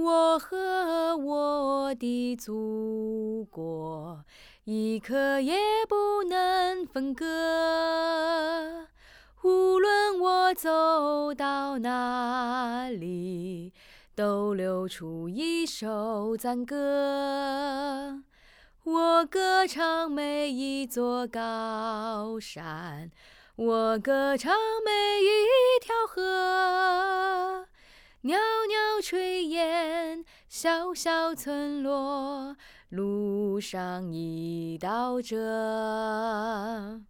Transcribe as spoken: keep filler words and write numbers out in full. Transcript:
我和我的祖国，一刻也不能分割。无论我走到哪里，都流出一首赞歌。我歌唱每一座高山，我歌唱每一条河。袅袅炊烟，小小村落，路上一道辙。